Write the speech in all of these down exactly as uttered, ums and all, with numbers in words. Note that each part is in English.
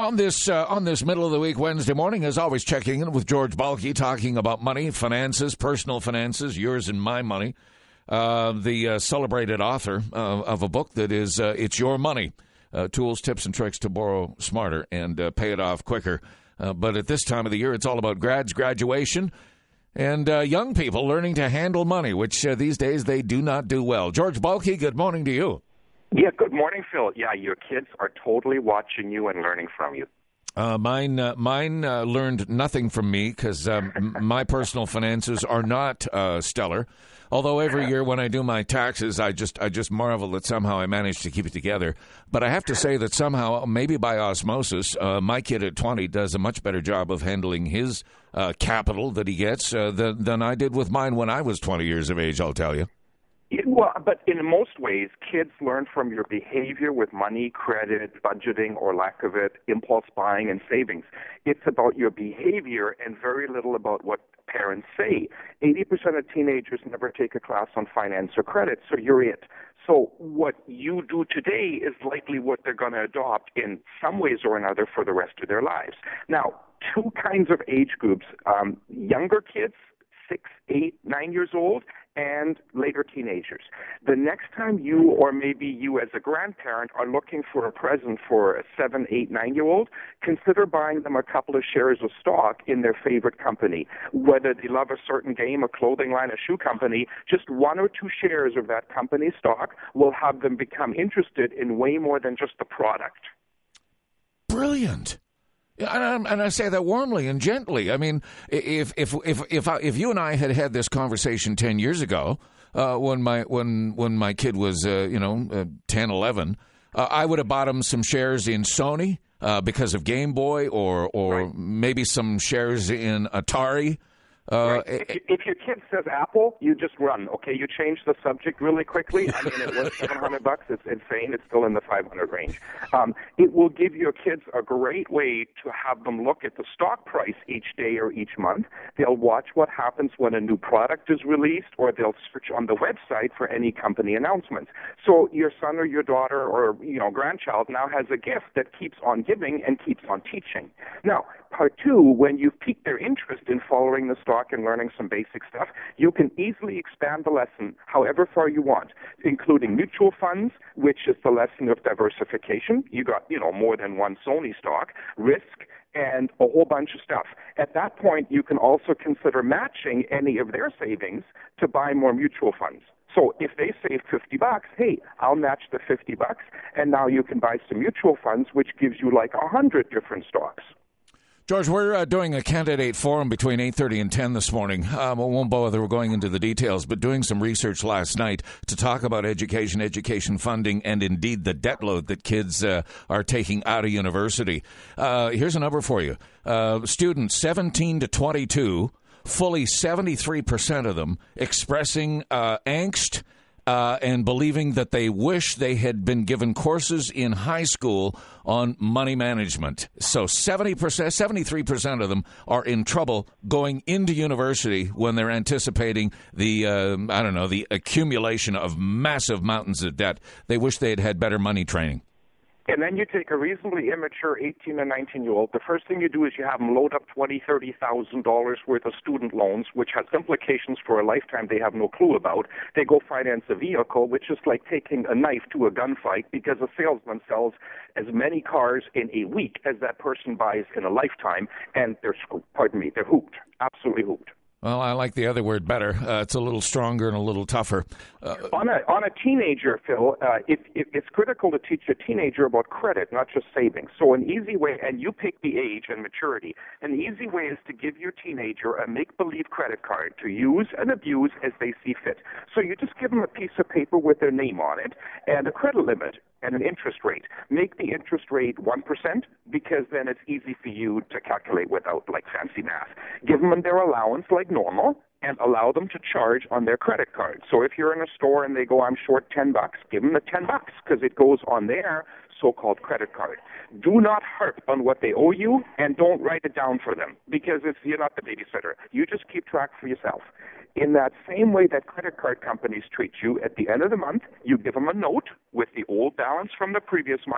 On this uh, on this middle of the week Wednesday morning, as always, checking in with George Balke, talking about money, finances, personal finances, yours and my money. Uh, the uh, celebrated author uh, of a book that is uh, It's Your Money, uh, Tools, Tips, and Tricks to Borrow Smarter and uh, Pay It Off Quicker. Uh, but at this time of the year, it's all about grads, graduation, and uh, young people learning to handle money, which uh, these days they do not do well. George Balke, good morning to you. Yeah, good morning, Phil. Yeah, your kids are totally watching you and learning from you. Uh, mine uh, mine uh, learned nothing from me because um, my personal finances are not uh, stellar. Although every year when I do my taxes, I just I just marvel that somehow I manage to keep it together. But I have to say that somehow, maybe by osmosis, uh, my kid at twenty does a much better job of handling his uh, capital that he gets uh, than, than I did with mine when I was twenty years of age, I'll tell you. It, well, but in most ways, kids learn from your behavior with money, credit, budgeting, or lack of it, impulse buying, and savings. It's about your behavior and very little about what parents say. eighty percent of teenagers never take a class on finance or credit, so you're it. So what you do today is likely what they're going to adopt in some ways or another for the rest of their lives. Now, two kinds of age groups, um, younger kids, six, eight, nine years old, and later teenagers. The next time you or maybe you as a grandparent are looking for a present for a seven, eight, nine-year-old, consider buying them a couple of shares of stock in their favorite company. Whether they love a certain game, a clothing line, a shoe company, just one or two shares of that company's stock will have them become interested in way more than just the product. Brilliant. And I say that warmly and gently. I mean, if if if if I, if you and I had had this conversation ten years ago, uh, when my when when my kid was uh, you know uh, ten, eleven, uh, I would have bought him some shares in Sony uh, because of Game Boy, or or right. maybe some shares in Atari. Uh, right. if, you, if your kid says Apple, you just run. Okay, you change the subject really quickly. I mean, it was seven hundred bucks. It's insane. It's still in the five hundred range. Um, it will give your kids a great way to have them look at the stock price each day or each month. They'll watch what happens when a new product is released, or they'll search on the website for any company announcements. So your son or your daughter or you know grandchild now has a gift that keeps on giving and keeps on teaching. Now, part two, when you've piqued their interest in following the stock and learning some basic stuff, you can easily expand the lesson however far you want, including mutual funds, which is the lesson of diversification. You got, you know, more than one Sony stock, risk, and a whole bunch of stuff. At that point, you can also consider matching any of their savings to buy more mutual funds. So if they save fifty bucks, hey, I'll match the fifty bucks, and now you can buy some mutual funds, which gives you like a hundred different stocks. George, we're uh, doing a candidate forum between eight thirty and ten this morning. Um, I won't bother going into the details, but doing some research last night to talk about education, education funding, and indeed the debt load that kids uh, are taking out of university. Uh, here's a number for you. Uh, students seventeen to twenty-two, fully seventy-three percent of them expressing uh, angst Uh, and believing that they wish they had been given courses in high school on money management. So seventy percent, seventy-three percent of them are in trouble going into university when they're anticipating the, uh, I don't know, the accumulation of massive mountains of debt. They wish they had had better money training. And then you take a reasonably immature eighteen or nineteen-year-old. The first thing you do is you have them load up twenty thousand dollars, thirty thousand dollars worth of student loans, which has implications for a lifetime they have no clue about. They go finance a vehicle, which is like taking a knife to a gunfight, because a salesman sells as many cars in a week as that person buys in a lifetime, and they're, pardon me, they're hooped, absolutely hooped. Well, I like the other word better. Uh, it's a little stronger and a little tougher. Uh, on a on a teenager, Phil, uh, it, it, it's critical to teach a teenager about credit, not just savings. So an easy way, and you pick the age and maturity, an easy way is to give your teenager a make-believe credit card to use and abuse as they see fit. So you just give them a piece of paper with their name on it and a credit limit and an interest rate. Make the interest rate one percent, because then it's easy for you to calculate without, like, fancy math. Give them their allowance like normal, and allow them to charge on their credit card. So if you're in a store and they go, I'm short ten bucks, give them the ten bucks, because it goes on their so-called credit card. Do not harp on what they owe you, and don't write it down for them, because it's, you're not the babysitter. You just keep track for yourself. In that same way that credit card companies treat you, at the end of the month, you give them a note with the old balance from the previous month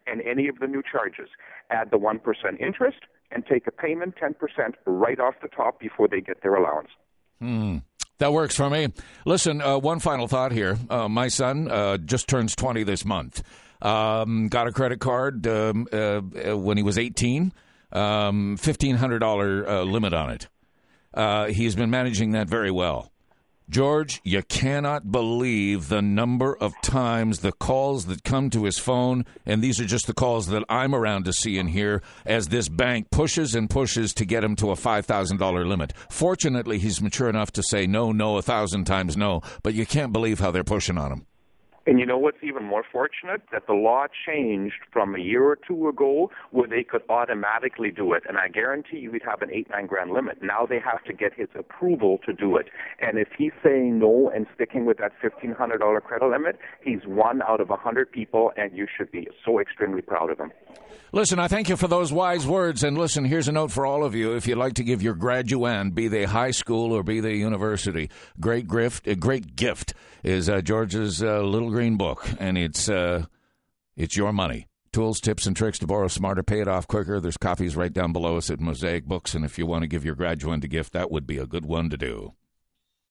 and any of the new charges. Add the one percent interest and take a payment ten percent right off the top before they get their allowance. Hmm. That works for me. Listen, uh, one final thought here. Uh, my son uh, just turns twenty this month. Um, got a credit card um, uh, when he was eighteen, um, fifteen hundred dollars uh, limit on it. Uh, he's been managing that very well. George, you cannot believe the number of times the calls that come to his phone, and these are just the calls that I'm around to see and hear, as this bank pushes and pushes to get him to a five thousand dollars limit. Fortunately, he's mature enough to say no, no, a thousand times no, but you can't believe how they're pushing on him. And you know what's even more fortunate? That the law changed from a year or two ago where they could automatically do it. And I guarantee you we'd have an eight, nine grand limit. Now they have to get his approval to do it. And if he's saying no and sticking with that fifteen hundred dollars credit limit, he's one out of one hundred people, and you should be so extremely proud of him. Listen, I thank you for those wise words. And listen, here's a note for all of you. If you'd like to give your graduand, be they high school or be they university, great gift, a great gift is uh, George's uh, little green book, and it's uh, it's your money. Tools, tips, and tricks to borrow smarter, pay it off quicker. There's copies right down below us at Mosaic Books, and if you want to give your graduand a gift, that would be a good one to do.